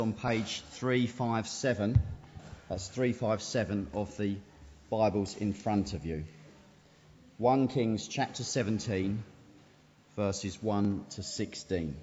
On page 357, that's 357 of the Bibles in front of you. 1 Kings chapter 17, verses 1 to 16.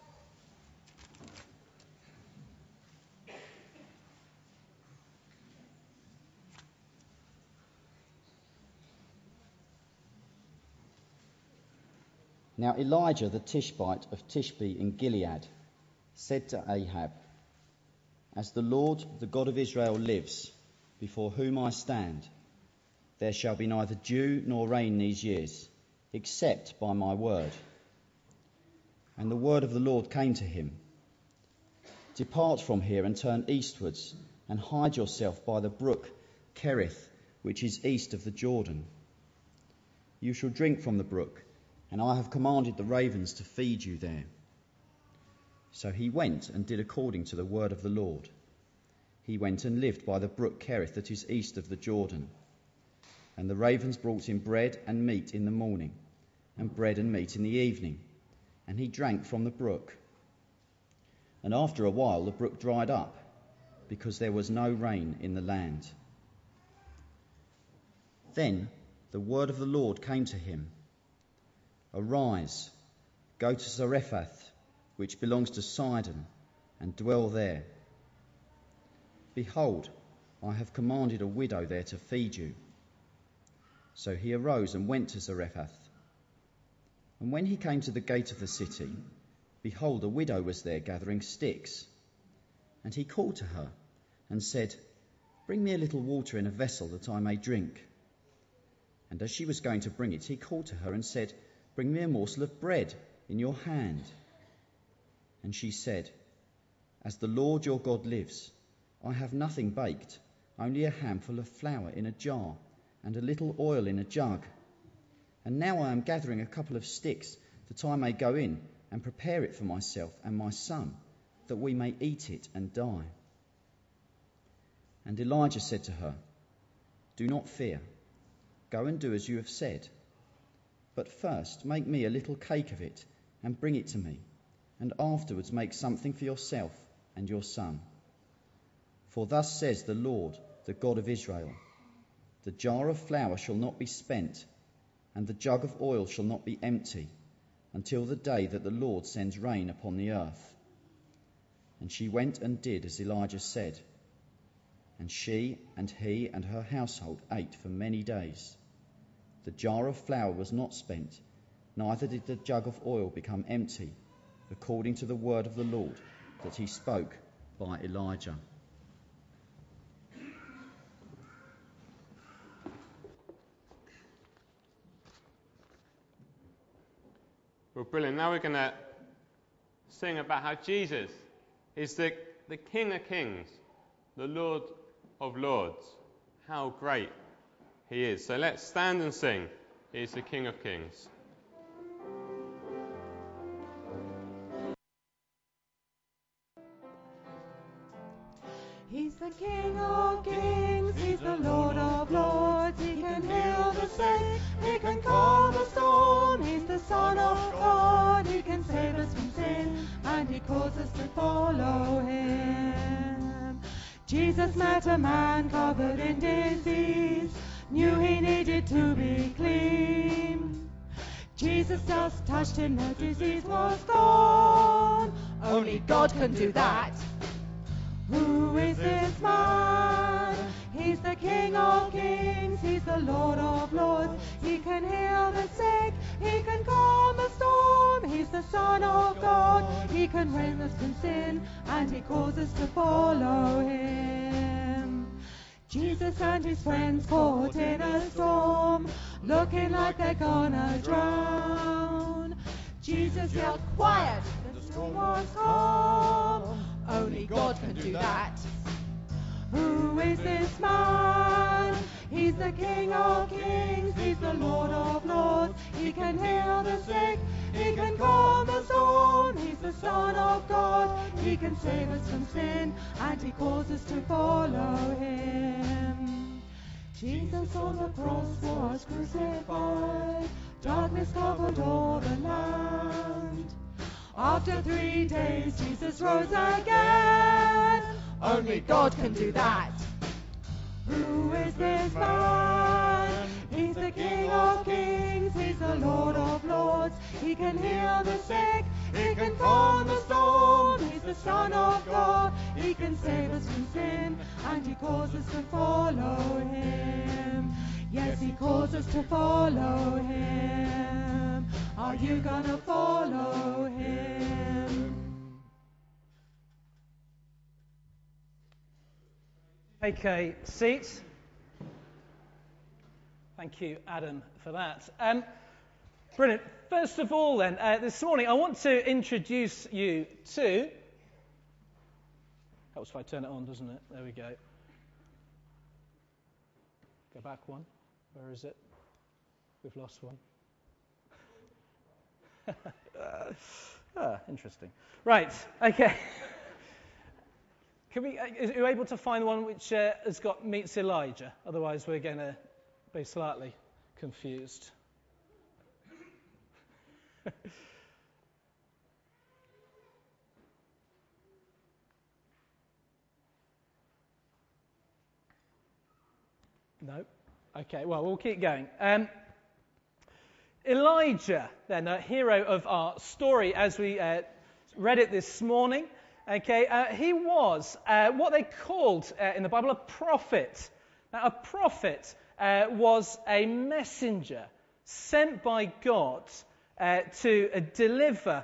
Now Elijah the Tishbite of Tishbe in Gilead said to Ahab, "As the Lord, the God of Israel, lives, before whom I stand, there shall be neither dew nor rain these years, except by my word." And the word of the Lord came to him, "Depart from here and turn eastwards, and hide yourself by the brook Kerith, which is east of the Jordan. You shall drink from the brook, and I have commanded the ravens to feed you there." So he went and did according to the word of the Lord. He went and lived by the brook Kerith that is east of the Jordan. And the ravens brought him bread and meat in the morning, and bread and meat in the evening, and he drank from the brook. And after a while the brook dried up, because there was no rain in the land. Then the word of the Lord came to him, "Arise, go to Zarephath, which belongs to Sidon, and dwell there. Behold, I have commanded a widow there to feed you." So he arose and went to Zarephath. And when he came to the gate of the city, behold, a widow was there gathering sticks. And he called to her and said, "Bring me a little water in a vessel that I may drink." And as she was going to bring it, he called to her and said, "Bring me a morsel of bread in your hand." And she said, "As the Lord your God lives, I have nothing baked, only a handful of flour in a jar and a little oil in a jug. And now I am gathering a couple of sticks that I may go in and prepare it for myself and my son, that we may eat it and die." And Elijah said to her, "Do not fear. Go and do as you have said. But first make me a little cake of it and bring it to me, and afterwards make something for yourself and your son. For thus says the Lord, the God of Israel, the jar of flour shall not be spent, and the jug of oil shall not be empty, until the day that the Lord sends rain upon the earth." And she went and did as Elijah said. And she and he and her household ate for many days. The jar of flour was not spent, neither did the jug of oil become empty, according to the word of the Lord that he spoke by Elijah. Well, brilliant. Now we're going to sing about how Jesus is the King of Kings, the Lord of Lords. How great he is. So let's stand and sing. He is the King of Kings. He's the King of Kings, he's the Lord of Lords. He can heal the sick, he can calm the storm. He's the Son of God, he can save us from sin, and he calls us to follow him. Jesus met a man covered in disease, knew he needed to be clean. Jesus just touched him, the disease was gone. Only God can do that. Who is this man? He's the King of Kings, he's the Lord of Lords. He can heal the sick, he can calm the storm. He's the Son of God, he can reign us from sin, and he calls us to follow him. Jesus and his friends caught in a storm, looking like they're gonna drown. Jesus yelled, "Quiet!" The storm was calm. Only God can do that. Who is this man? He's the King of Kings, he's the Lord of Lords. He can heal the sick, he can calm the storm. He's the Son of God, he can save us from sin, and he calls us to follow him. Jesus on the cross was crucified, darkness covered all the land. After 3 days, Jesus rose again. Only God can do that. Who is this man? He's the King of Kings, he's the Lord of Lords. He can heal the sick, he can calm the storm. He's the Son of God, he can save us from sin, and he calls us to follow him. Yes, he calls us to follow him. Are you gonna follow him? Take a seat. Thank you, Adam, for that. Brilliant. First of all, then, this morning I want to introduce you to... Helps if I turn it on, doesn't it? There we go. Go back one. Where is it? We've lost one. Interesting. Right, okay. Are you able to find one which has got meets Elijah? Otherwise, we're going to be slightly confused. No? Okay, well, we'll keep going. Elijah, then, a hero of our story as we read it this morning. Okay, he was what they called in the Bible a prophet. Now, a prophet was a messenger sent by God to deliver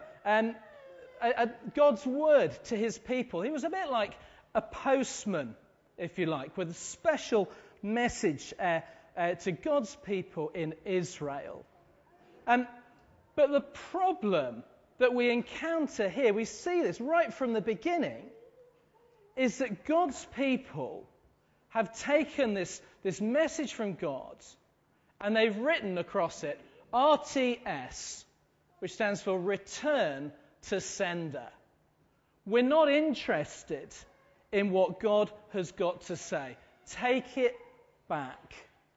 God's word to his people. He was a bit like a postman, if you like, with a special message to God's people in Israel. But the problem that we encounter here, we see this right from the beginning, is that God's people have taken this message from God and they've written across it RTS, which stands for Return to Sender. We're not interested in what God has got to say. Take it back.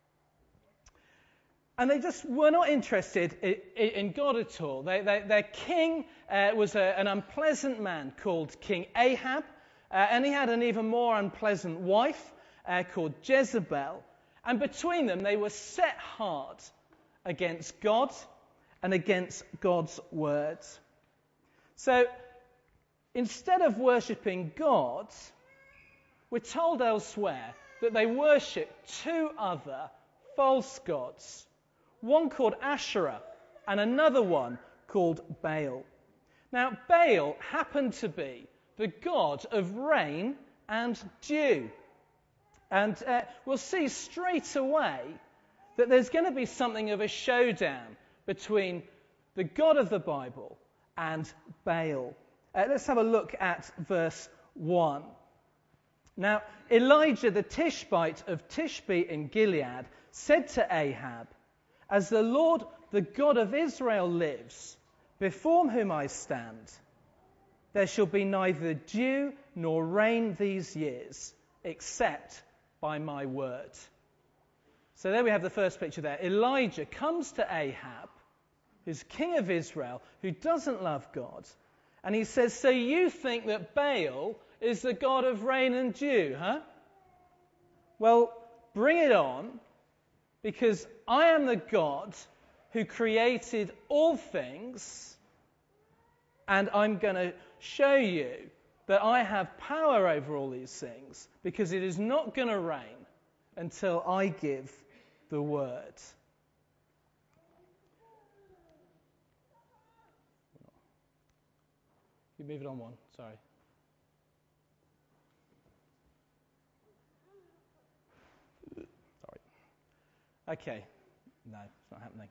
And they just were not interested in God at all. Their king was an unpleasant man called King Ahab, and he had an even more unpleasant wife called Jezebel. And between them, they were set hard against God and against God's words. So instead of worshipping God, we're told elsewhere that they worship two other false gods. One called Asherah and another one called Baal. Now, Baal happened to be the god of rain and dew. And we'll see straight away that there's going to be something of a showdown between the God of the Bible and Baal. Let's have a look at verse 1. Now, Elijah the Tishbite of Tishbe in Gilead said to Ahab, "As the Lord, the God of Israel lives, before whom I stand, there shall be neither dew nor rain these years, except by my word." So there we have the first picture there. Elijah comes to Ahab, who's king of Israel, who doesn't love God, and he says, "So you think that Baal is the god of rain and dew, huh? Well, bring it on, because I am the God who created all things, and I'm going to show you that I have power over all these things, because it is not going to rain until I give the word." You move it on one, sorry. Sorry. Okay. No, it's not happening.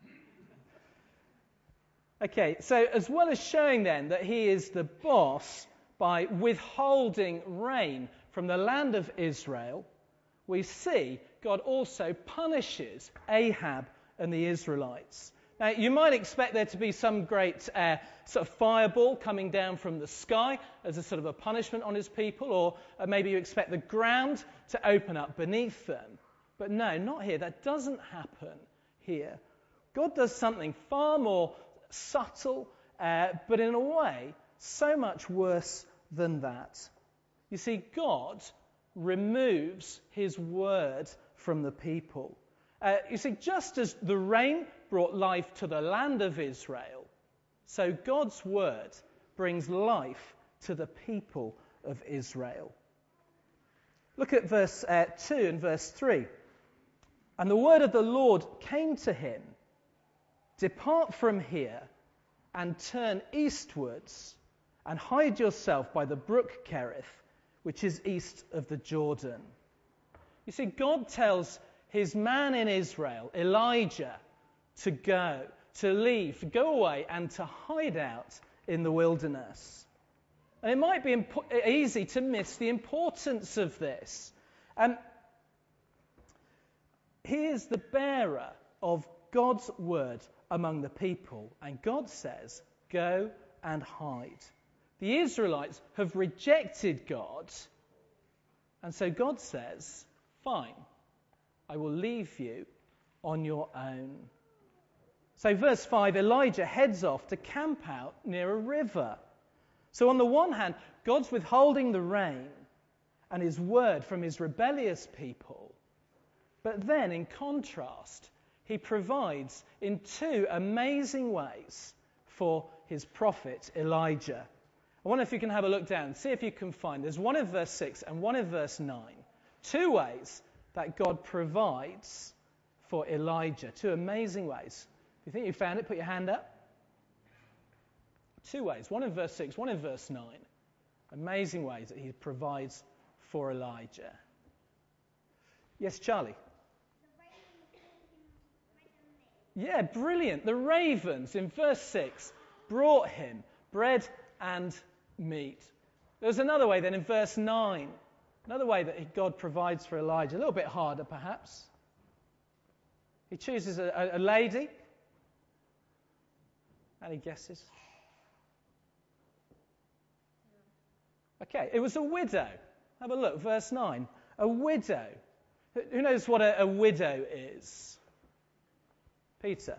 Okay, so as well as showing then that he is the boss by withholding rain from the land of Israel, we see God also punishes Ahab and the Israelites. Now, you might expect there to be some great sort of fireball coming down from the sky as a sort of a punishment on his people, or maybe you expect the ground to open up beneath them. But no, not here. That doesn't happen here. God does something far more subtle but in a way, so much worse than that. You see, God removes his word from the people. You see, just as the rain brought life to the land of Israel, so God's word brings life to the people of Israel. Look at verse 2 and verse 3. And the word of the Lord came to him, "Depart from here and turn eastwards and hide yourself by the brook Kerith, which is east of the Jordan." You see, God tells his man in Israel, Elijah, to go, to leave, to go away and to hide out in the wilderness. And it might be easy to miss the importance of this. He is the bearer of God's word among the people, and God says, go and hide. The Israelites have rejected God, and so God says, fine, I will leave you on your own. So verse 5, Elijah heads off to camp out near a river. So on the one hand, God's withholding the rain and his word from his rebellious people. But then, in contrast, he provides in two amazing ways for his prophet Elijah. I wonder if you can have a look down, see if you can find. There's one in verse 6 and one in verse 9. Two ways that God provides for Elijah. Two amazing ways. If you think you found it, put your hand up. Two ways. One in verse 6, one in verse 9. Amazing ways that he provides for Elijah. Yes, Charlie? Yeah, brilliant. The ravens in verse 6 brought him bread and meat. There's another way then in verse 9. Another way that God provides for Elijah. A little bit harder perhaps. He chooses a lady. Any guesses? Okay, it was a widow. Have a look, verse 9. A widow. Who knows what a widow is? Peter.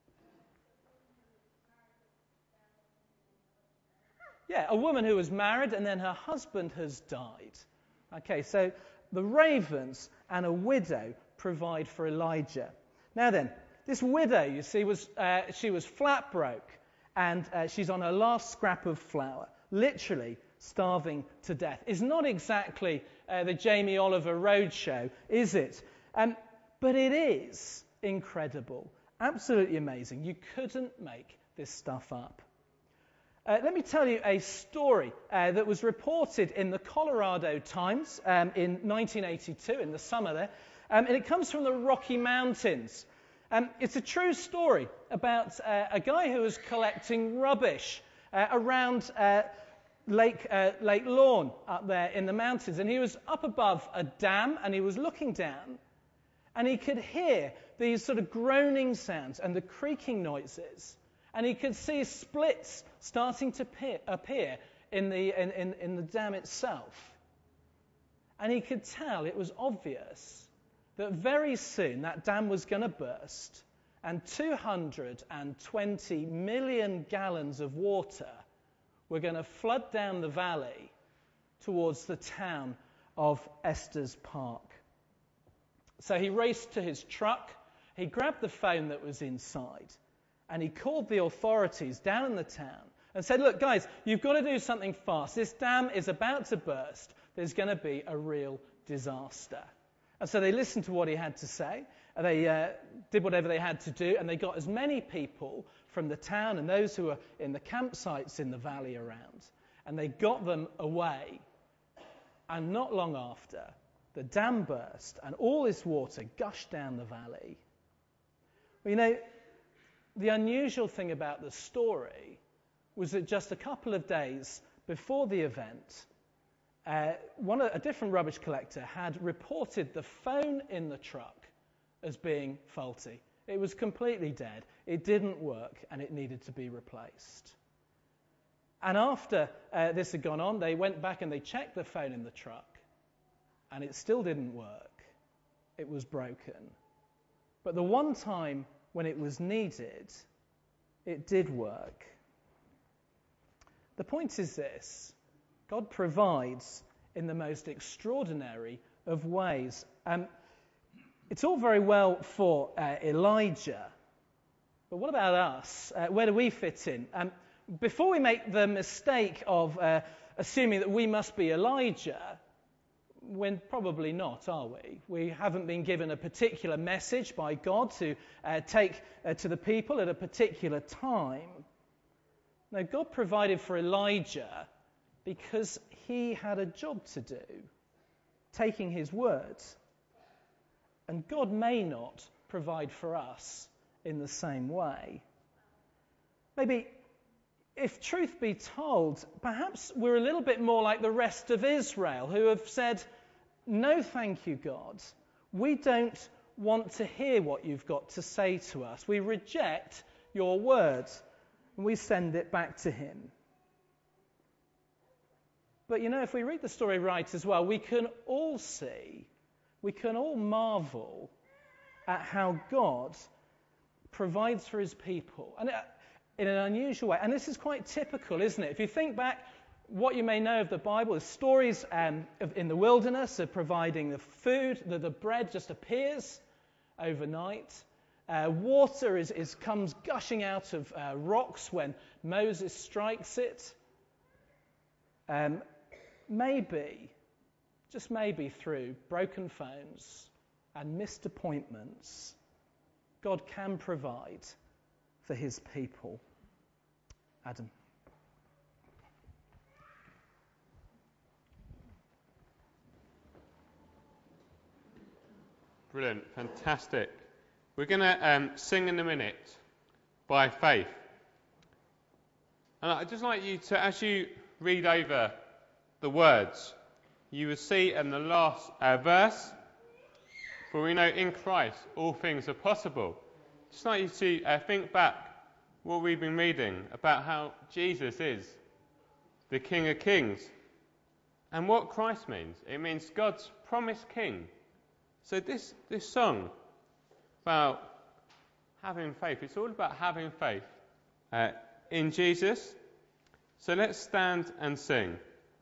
Yeah, a woman who was married and then her husband has died. Okay, so the ravens and a widow provide for Elijah. Now then, this widow, you see, she was flat broke and she's on her last scrap of flour, literally starving to death. It's not exactly the Jamie Oliver Roadshow, is it? But it is incredible. Absolutely amazing. You couldn't make this stuff up. Let me tell you a story that was reported in the Colorado Times in 1982, in the summer there. And it comes from the Rocky Mountains. It's a true story about a guy who was collecting rubbish around Lake Lorne up there in the mountains. And he was up above a dam and he was looking down. And he could hear these sort of groaning sounds and the creaking noises. And he could see splits starting to appear in the dam itself. And he could tell, it was obvious, that very soon that dam was going to burst and 220 million gallons of water were going to flood down the valley towards the town of Estes Park. So he raced to his truck, he grabbed the phone that was inside, and he called the authorities down in the town and said, look, guys, you've got to do something fast. This dam is about to burst. There's going to be a real disaster. And so they listened to what he had to say, and they did whatever they had to do, and they got as many people from the town and those who were in the campsites in the valley around, and they got them away. And not long after, the dam burst, and all this water gushed down the valley. Well, you know, the unusual thing about the story was that just a couple of days before the event, a different rubbish collector had reported the phone in the truck as being faulty. It was completely dead. It didn't work, and it needed to be replaced. And after this had gone on, they went back and they checked the phone in the truck, and it still didn't work. It was broken. But the one time when it was needed, it did work. The point is this: God provides in the most extraordinary of ways. It's all very well for Elijah, but what about us? Where do we fit in? Before we make the mistake of assuming that we must be Elijah, we're probably not, are we? We haven't been given a particular message by God to take to the people at a particular time. No, God provided for Elijah because he had a job to do, taking his word. And God may not provide for us in the same way. Maybe, if truth be told, perhaps we're a little bit more like the rest of Israel, who have said, "No, thank you, God. We don't want to hear what you've got to say to us. We reject your word, and we send it back to him." But if we read the story right as well, we can all see, we can all marvel at how God provides for his people, and in an unusual way. And this is quite typical, isn't it? If you think back, what you may know of the Bible is stories in the wilderness of providing the food, the bread just appears overnight. Water comes gushing out of rocks when Moses strikes it. Maybe, just maybe through broken phones and missed appointments, God can provide for his people. Adam. Brilliant, fantastic. We're going to sing in a minute, By Faith. And I'd just like you to, as you read over the words, you will see in the last verse, "For we know in Christ all things are possible." Just like you to think back what we've been reading about how Jesus is the King of Kings. And what Christ means. It means God's promised King. So this song about having faith, it's all about having faith in Jesus. So let's stand and sing.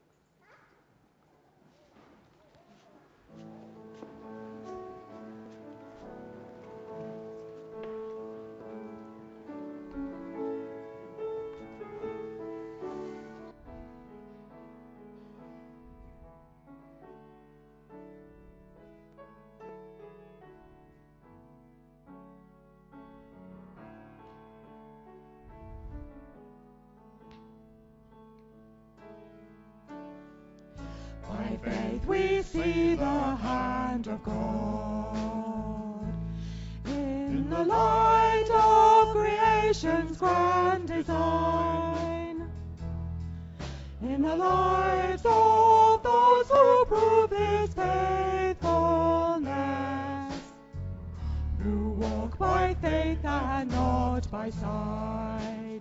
By faith we see the hand of God in the light of creation's grand design, in the lives of those who prove his faithfulness, who walk by faith and not by sight.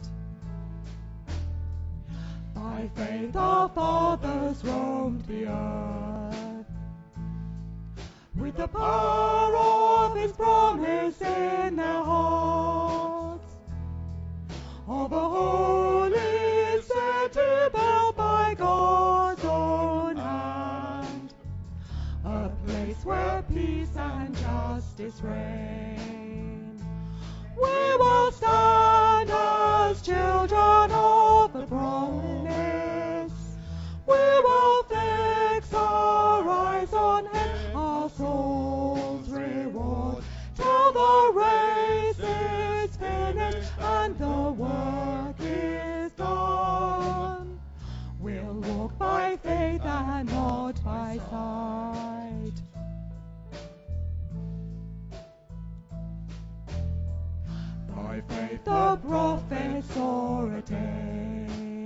By faith our fathers roamed the earth, with the power of his promise in their hearts, of a holy city built by God's own hand, a place where peace and justice reign. We will stand as children of the promise. We will fix our eyes on him, our soul's reward, till the race is finished and the work is done. We'll walk by faith and not by sight. By faith the prophets saw a day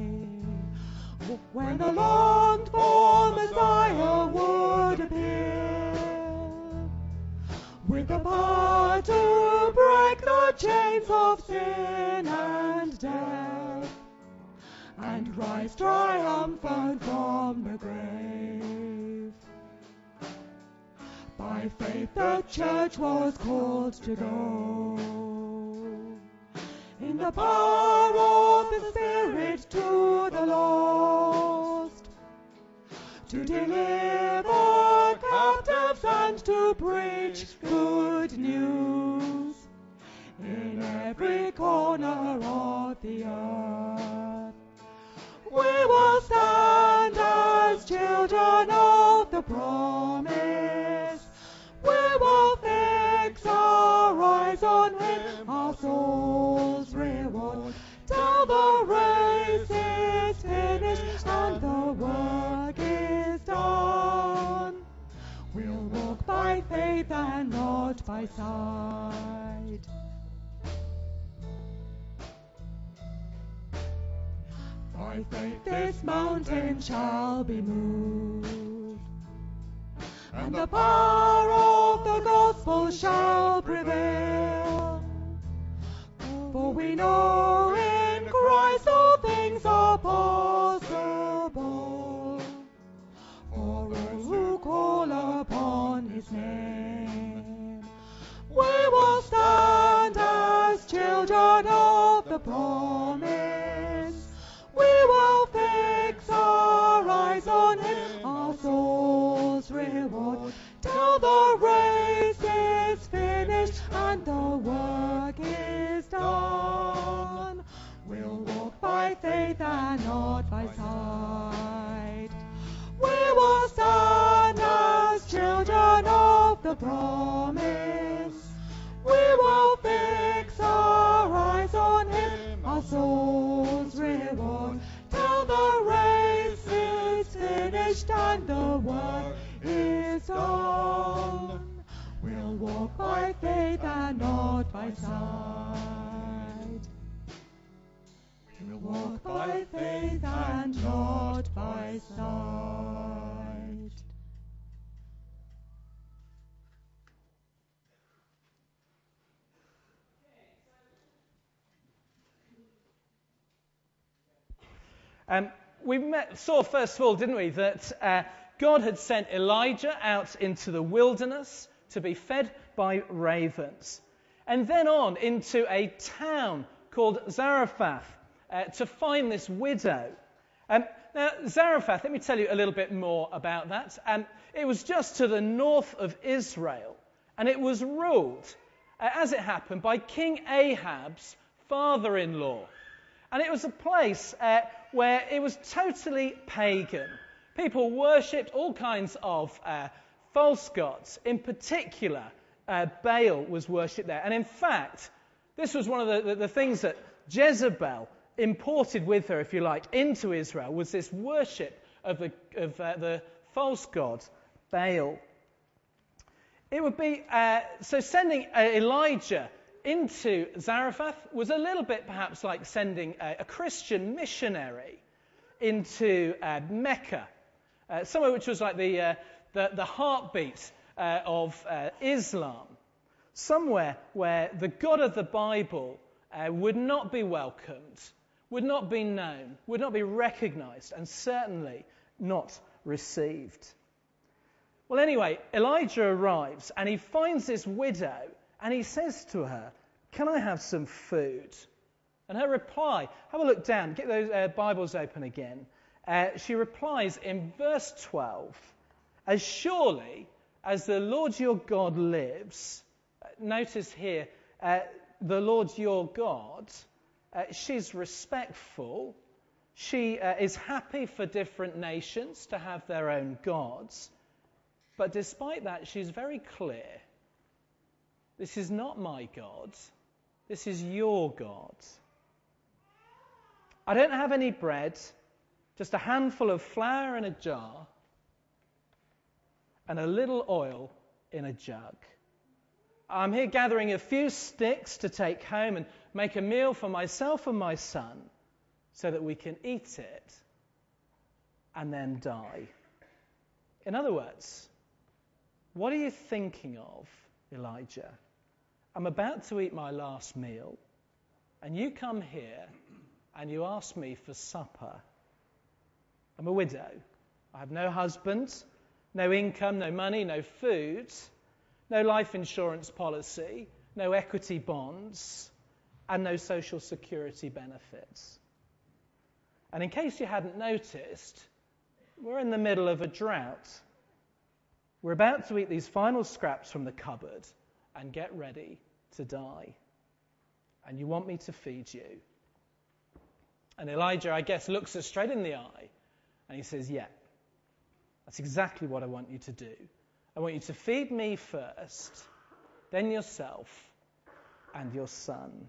when the longed-for Messiah would appear, with the power to break the chains of sin and death, and rise triumphant from the grave. By faith the church was called to go in the power of the Spirit to the lost, to deliver captives and to preach good news in every corner of the earth. We will stand as children of the promise. We will fix our eyes on Him, our soul's reward, till the race is finished and the work is done. We'll walk by faith and not by sight. By faith this mountain shall be moved, and the power of the gospel shall prevail. For we know in Christ all things are possible, for all who call upon His name. We will stand as children of the promise. We will fix our eyes on Him, our soul's reward, till the race is finished and the work is done. We'll walk by faith and not by sight. We will stand as children of the promise. We will fix our eyes on Him, our soul's reward, till the race is finished and the work is done. We'll walk by faith and not by sight. We'll walk by faith and not by sight. Saw first of all, didn't we, that God had sent Elijah out into the wilderness to be fed by ravens, and then on into a town called Zarephath to find this widow. Now, Zarephath, let me tell you a little bit more about that. It was just to the north of Israel, and it was ruled, as it happened, by King Ahab's father-in-law. And it was a place where it was totally pagan. People worshipped all kinds of false gods. In particular, Baal was worshipped there. And in fact, this was one of the things that Jezebel imported with her, if you like, into Israel, was this worship of the false god Baal. It would be so sending Elijah into Zarephath was a little bit perhaps like sending a Christian missionary into Mecca, somewhere which was like the heartbeat of Islam, somewhere where the God of the Bible would not be welcomed, would not be known, would not be recognized, and certainly not received. Well, anyway, Elijah arrives and he finds this widow. And he says to her, "Can I have some food?" And her reply, have a look down, get those Bibles open again. She replies in verse 12, "As surely as the Lord your God lives," notice here, the Lord your God, she's respectful. She is happy for different nations to have their own gods. But despite that, she's very clear. This is not my God. This is your God. I don't have any bread, just a handful of flour in a jar and a little oil in a jug. I'm here gathering a few sticks to take home and make a meal for myself and my son so that we can eat it and then die. In other words, what are you thinking of, Elijah? I'm about to eat my last meal, and you come here and you ask me for supper. I'm a widow. I have no husband, no income, no money, no food, no life insurance policy, no equity bonds, and no social security benefits. And in case you hadn't noticed, we're in the middle of a drought. We're about to eat these final scraps from the cupboard and get ready to die. And you want me to feed you. And Elijah, I guess, looks her straight in the eye and he says, yeah, that's exactly what I want you to do. I want you to feed me first, then yourself and your son.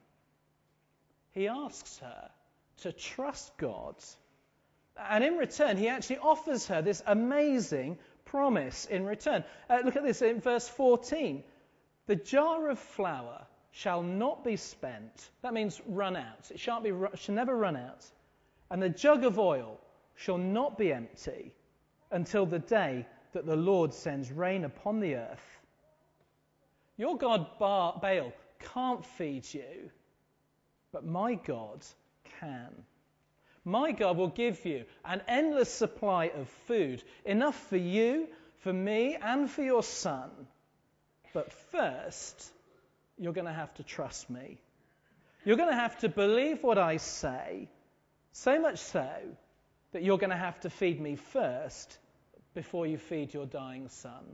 He asks her to trust God. And in return, he actually offers her this amazing promise in return. Look at this in verse 14. The jar of flour shall not be spent. That means run out. It shall never run out. And the jug of oil shall not be empty until the day that the Lord sends rain upon the earth. Your God Baal can't feed you, but my God can. My God will give you an endless supply of food, enough for you, for me, and for your son. But first, you're going to have to trust me. You're going to have to believe what I say, so much so that you're going to have to feed me first before you feed your dying son.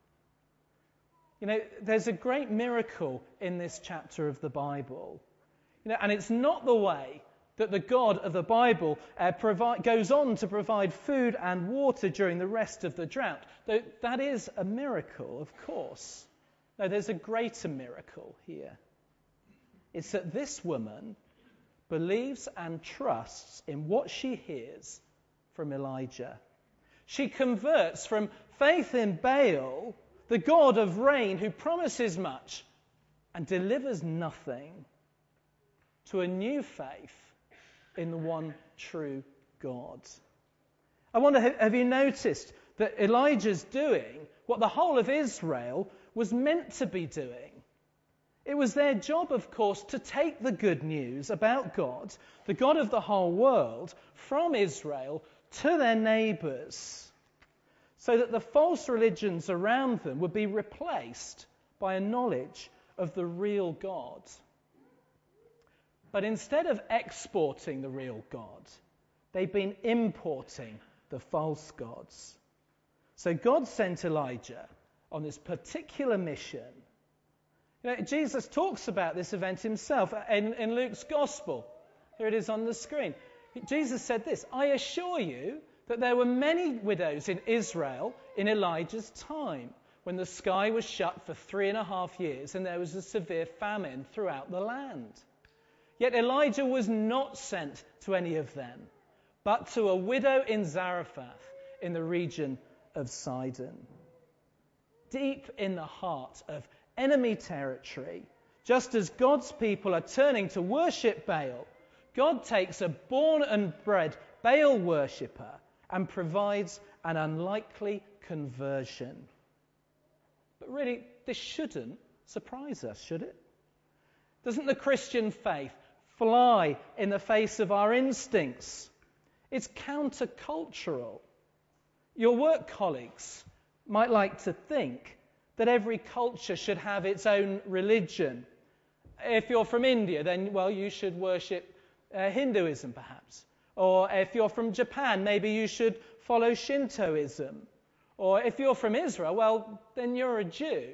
You know, there's a great miracle in this chapter of the Bible. You know, and it's not the way that the God of the Bible goes on to provide food and water during the rest of the drought. Though that is a miracle, of course. No, there's a greater miracle here. It's that this woman believes and trusts in what she hears from Elijah. She converts from faith in Baal, the god of rain who promises much and delivers nothing, to a new faith in the one true God. I wonder, have you noticed that Elijah's doing what the whole of Israel was meant to be doing? It was their job, of course, to take the good news about God, the God of the whole world, from Israel to their neighbours, so that the false religions around them would be replaced by a knowledge of the real God. But instead of exporting the real God, they've been importing the false gods. So God sent Elijah on this particular mission. You know, Jesus talks about this event himself in Luke's Gospel. Here it is on the screen. Jesus said this, I assure you that there were many widows in Israel in Elijah's time, when the sky was shut for 3.5 years and there was a severe famine throughout the land. Yet Elijah was not sent to any of them, but to a widow in Zarephath in the region of Sidon. Deep in the heart of enemy territory, just as God's people are turning to worship Baal, God takes a born and bred Baal worshipper and provides an unlikely conversion. But really, this shouldn't surprise us, should it? Doesn't the Christian faith fly in the face of our instincts? It's countercultural. Your work colleagues might like to think that every culture should have its own religion. If you're from India, then, well, you should worship Hinduism, perhaps. Or if you're from Japan, maybe you should follow Shintoism. Or if you're from Israel, well, then you're a Jew.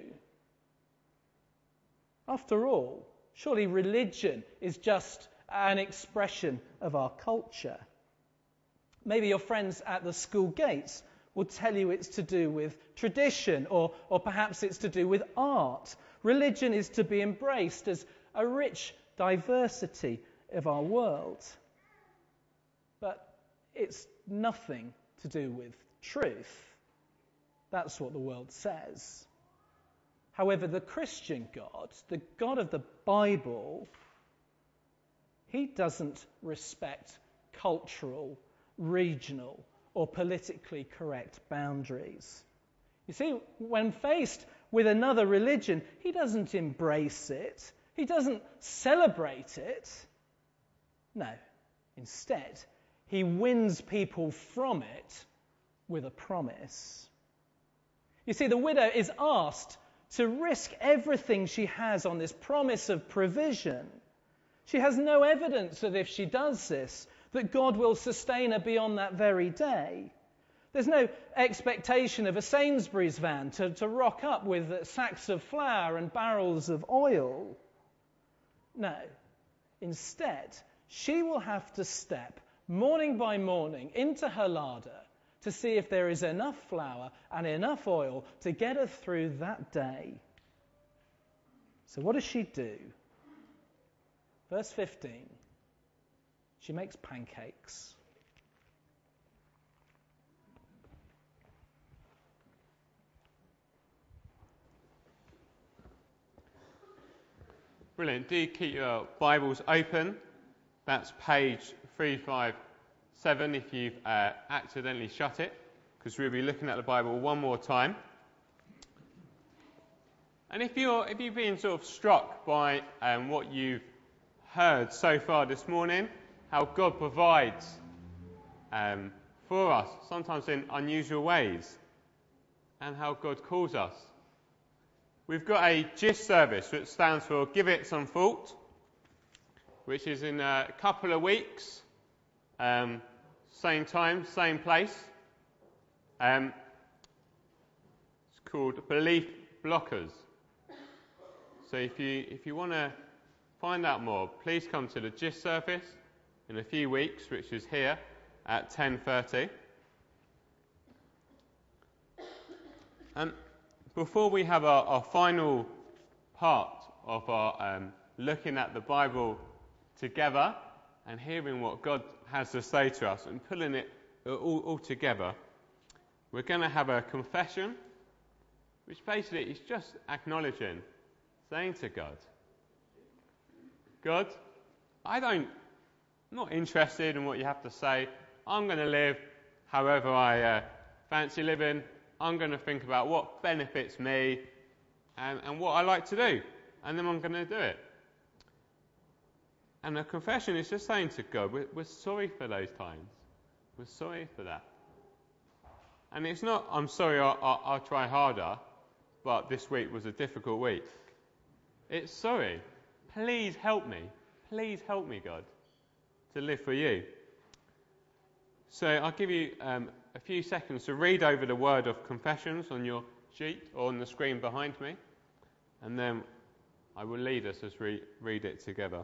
After all, surely religion is just an expression of our culture. Maybe your friends at the school gates will tell you it's to do with tradition, or perhaps it's to do with art. Religion is to be embraced as a rich diversity of our world. But it's nothing to do with truth. That's what the world says. However, the Christian God, the God of the Bible, he doesn't respect cultural, regional, or politically correct boundaries. You see, when faced with another religion, he doesn't embrace it. He doesn't celebrate it. No, instead, he wins people from it with a promise. You see, the widow is asked to risk everything she has on this promise of provision. She has no evidence that if she does this, that God will sustain her beyond that very day. There's no expectation of a Sainsbury's van to rock up with sacks of flour and barrels of oil. No. Instead, she will have to step morning by morning into her larder to see if there is enough flour and enough oil to get her through that day. So what does she do? Verse 15. She makes pancakes. Brilliant. Do keep your Bibles open. That's page 357 if you've accidentally shut it, because we'll be looking at the Bible one more time. And if you've been sort of struck by what you've heard so far this morning, how God provides for us, sometimes in unusual ways, and how God calls us. We've got a GIST service, which stands for Give It Some Thought, which is in a couple of weeks, same time, same place. It's called Belief Blockers. So if you want to find out more, please come to the GIST service in a few weeks, which is here at 10:30. Before we have our final part of our looking at the Bible together and hearing what God has to say to us and pulling it all together, we're going to have a confession, which basically is just acknowledging, saying to God, God, I'm not interested in what you have to say. I'm going to live however I fancy living. I'm going to think about what benefits me and what I like to do, and then I'm going to do it. And the confession is just saying to God, we're sorry for those times. We're sorry for that. And it's not, I'm sorry, I'll try harder, but this week was a difficult week. It's sorry. Please help me. Please help me, God, to live for you. So I'll give you a few seconds to read over the word of confessions on your sheet or on the screen behind me, and then I will lead us as we read it together.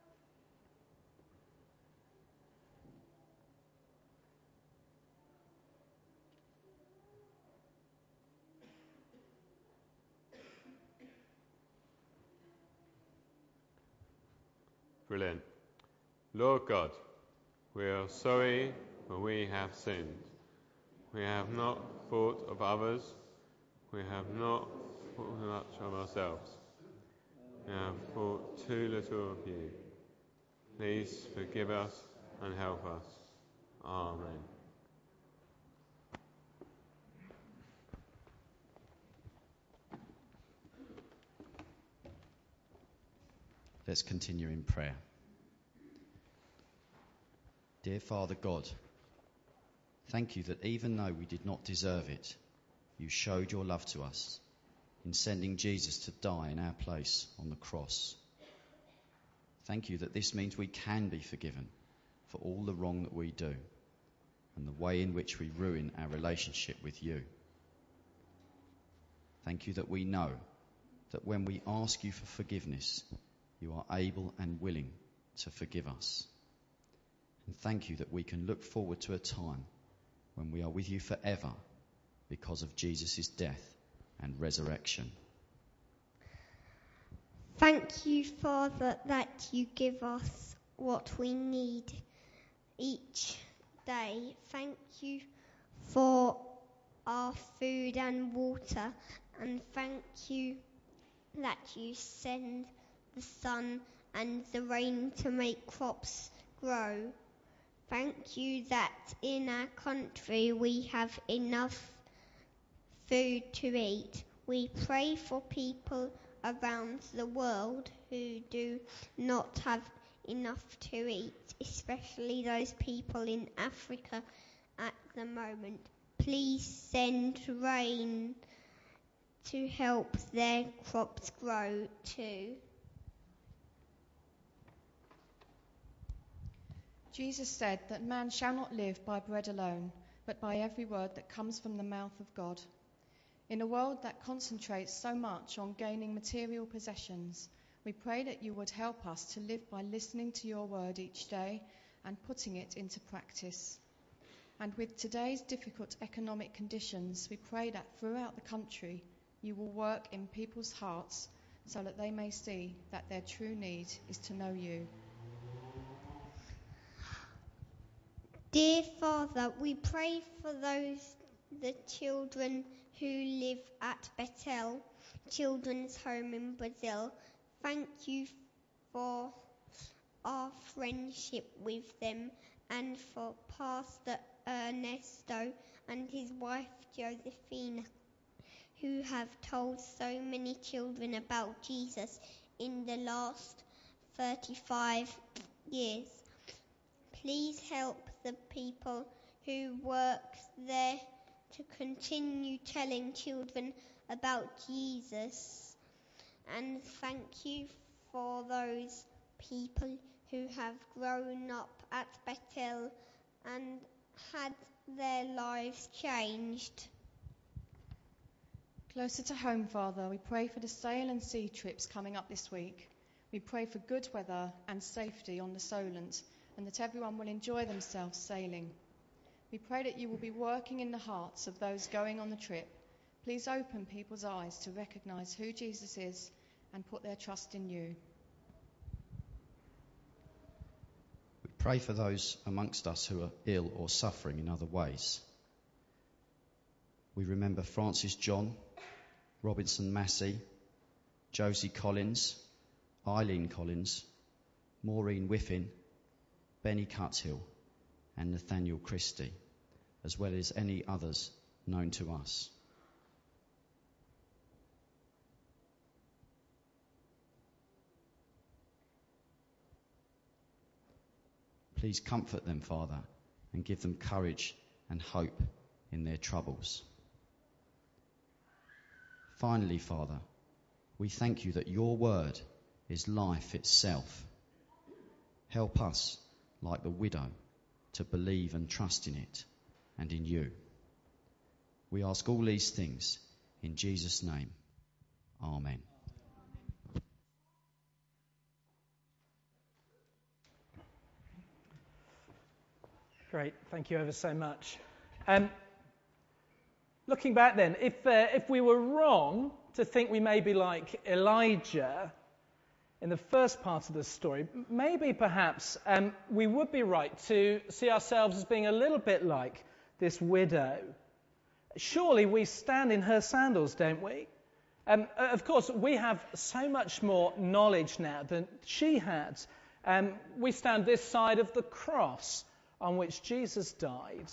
Brilliant. Lord God, we are sorry for we have sinned. We have not thought of others. We have not thought much of ourselves. We have thought too little of you. Please forgive us and help us. Amen. Let's continue in prayer. Dear Father God, thank you that even though we did not deserve it, you showed your love to us in sending Jesus to die in our place on the cross. Thank you that this means we can be forgiven for all the wrong that we do and the way in which we ruin our relationship with you. Thank you that we know that when we ask you for forgiveness, you are able and willing to forgive us. And thank you that we can look forward to a time when we are with you forever because of Jesus' death and resurrection. Thank you, Father, that you give us what we need each day. Thank you for our food and water, and thank you that you send the sun and the rain to make crops grow. Thank you that in our country we have enough food to eat. We pray for people around the world who do not have enough to eat, especially those people in Africa at the moment. Please send rain to help their crops grow too. Jesus said that man shall not live by bread alone, but by every word that comes from the mouth of God. In a world that concentrates so much on gaining material possessions, we pray that you would help us to live by listening to your word each day and putting it into practice. And with today's difficult economic conditions, we pray that throughout the country you will work in people's hearts so that they may see that their true need is to know you. Dear Father, we pray for the children who live at Bethel Children's Home in Brazil. Thank you for our friendship with them and for Pastor Ernesto and his wife Josephina, who have told so many children about Jesus in the last 35 years. Please help the people who work there to continue telling children about Jesus. And thank you for those people who have grown up at Bethel and had their lives changed. Closer to home, Father, we pray for the sail and sea trips coming up this week. We pray for good weather and safety on the Solent, and that everyone will enjoy themselves sailing. We pray that you will be working in the hearts of those going on the trip. Please open people's eyes to recognise who Jesus is and put their trust in you. We pray for those amongst us who are ill or suffering in other ways. We remember Francis John, Robinson Massey, Josie Collins, Eileen Collins, Maureen Whiffin, Benny Cuthill and Nathaniel Christie, as well as any others known to us. Please comfort them, Father, and give them courage and hope in their troubles. Finally, Father, we thank you that your word is life itself. Help us, like the widow, to believe and trust in it and in you. We ask all these things in Jesus' name. Amen. Great, thank you ever so much. Looking back then, if we were wrong to think we may be like Elijah in the first part of the story, maybe perhaps we would be right to see ourselves as being a little bit like this widow. Surely we stand in her sandals, don't we? Of course, we have so much more knowledge now than she had. We stand this side of the cross on which Jesus died.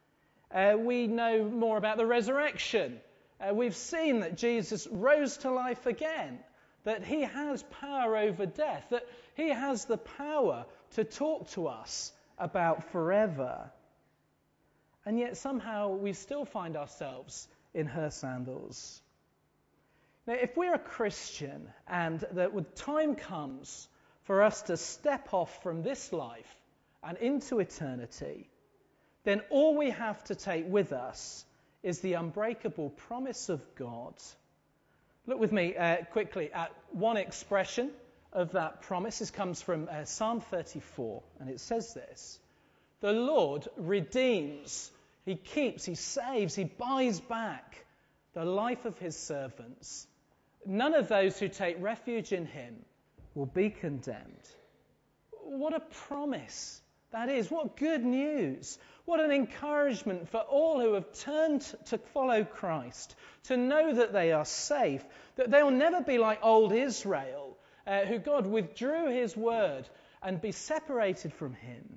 We know more about the resurrection. We've seen that Jesus rose to life again, that he has power over death, that he has the power to talk to us about forever. And yet somehow we still find ourselves in her sandals. Now, if we're a Christian and that when time comes for us to step off from this life and into eternity, then all we have to take with us is the unbreakable promise of God. Look with me quickly at one expression of that promise. This comes from Psalm 34, and it says this: "The Lord redeems, he keeps, he saves, he buys back the life of his servants. None of those who take refuge in him will be condemned." What a promise that is. What good news. What an encouragement for all who have turned to follow Christ, to know that they are safe, that they will never be like old Israel, who God withdrew his word and be separated from him.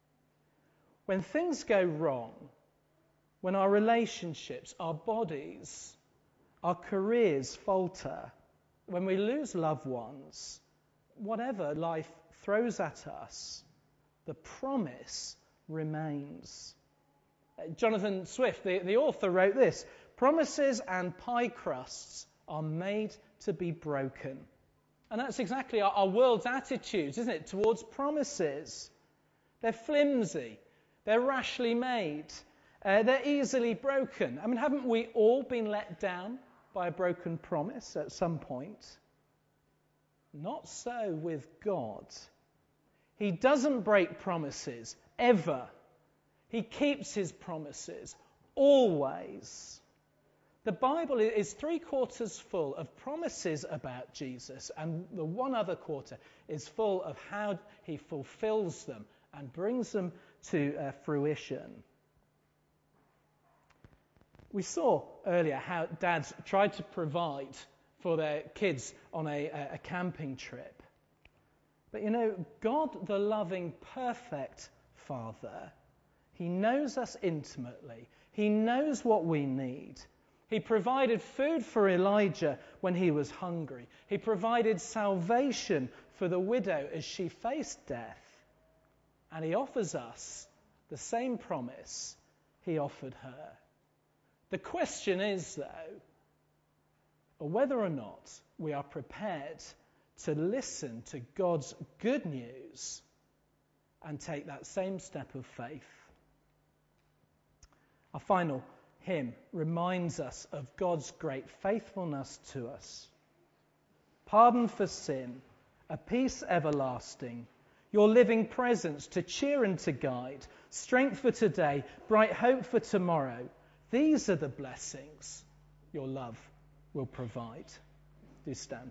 When things go wrong, when our relationships, our bodies, our careers falter, when we lose loved ones, whatever life throws at us, the promise remains. Jonathan Swift, the author, wrote this: "Promises and pie crusts are made to be broken." And that's exactly our world's attitude, isn't it, towards promises. They're flimsy. They're rashly made. They're easily broken. I mean, haven't we all been let down by a broken promise at some point? Not so with God. He doesn't break promises, ever. He keeps his promises, always. The Bible is 3/4 full of promises about Jesus, and the one other quarter is full of how he fulfills them and brings them to fruition. We saw earlier how dads tried to provide for their kids on a camping trip. But you know, God, the loving, perfect Father, he knows us intimately. He knows what we need. He provided food for Elijah when he was hungry. He provided salvation for the widow as she faced death. And he offers us the same promise he offered her. The question is, though, whether or not we are prepared to listen to God's good news and take that same step of faith. Our final hymn reminds us of God's great faithfulness to us. Pardon for sin, a peace everlasting, your living presence to cheer and to guide, strength for today, bright hope for tomorrow. These are the blessings your love will provide. Do stand.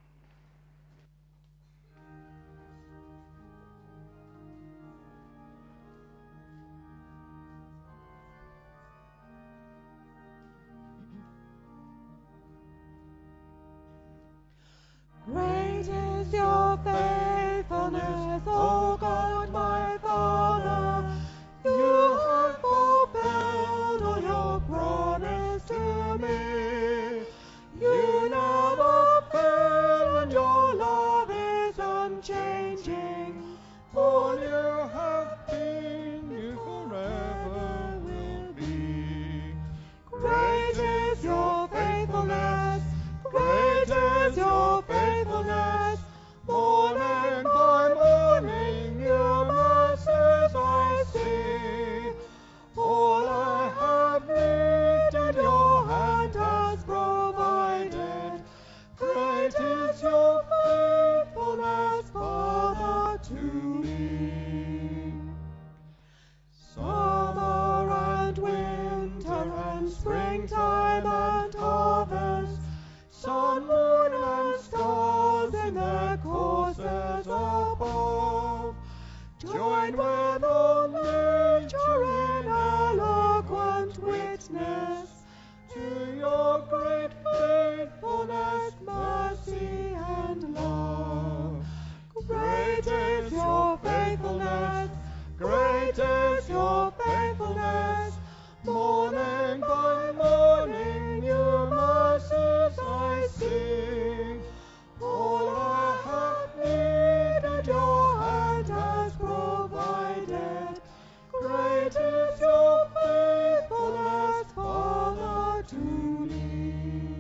Great is your faithfulness, O God, my Father. You have fulfilled all your promise to me. You never fail, and your love is unchanging. All you have been, you forever will be. Great is your faithfulness. Great is your faithfulness. Morning by morning, your mercies I see. All I have needed, your hand has provided. Great is your faithfulness, Father, to me. Summer and winter and springtime and harvest, sun, moon, and stars in their courses above, join with all nature in eloquent witness to your great faithfulness, mercy, and love. Great is your faithfulness, great is your faithfulness. Morning by morning, your mercies I see. All I have needed, your hand has provided. Great is your faithfulness, Father, to me.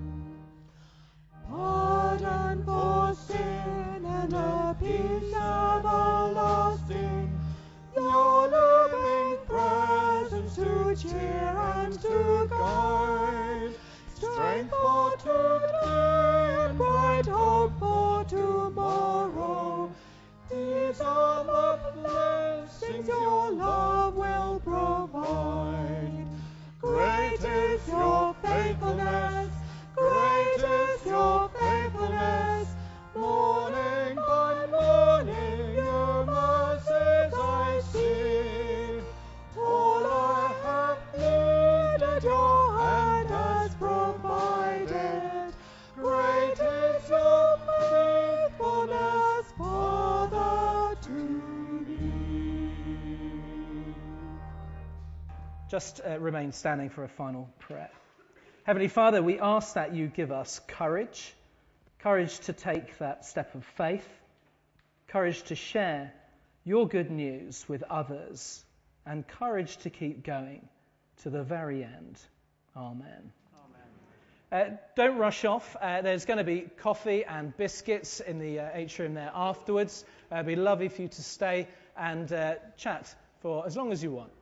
Pardon for sin and a peace everlasting. Your living presence to cheer and to guide. Strength for today and bright hope for tomorrow. These are the blessings your love will provide. Great is your faithfulness. Great is your faithfulness. Morning by morning, your mercies I see. All I have needed, your hand has provided. Great is your faithfulness, Father, to me. Just remain standing for a final prayer. Heavenly Father, we ask that you give us courage to take that step of faith, courage to share your good news with others, and courage to keep going to the very end. Amen. Don't rush off. There's going to be coffee and biscuits in the atrium there afterwards. It'd be lovely for you to stay and chat for as long as you want.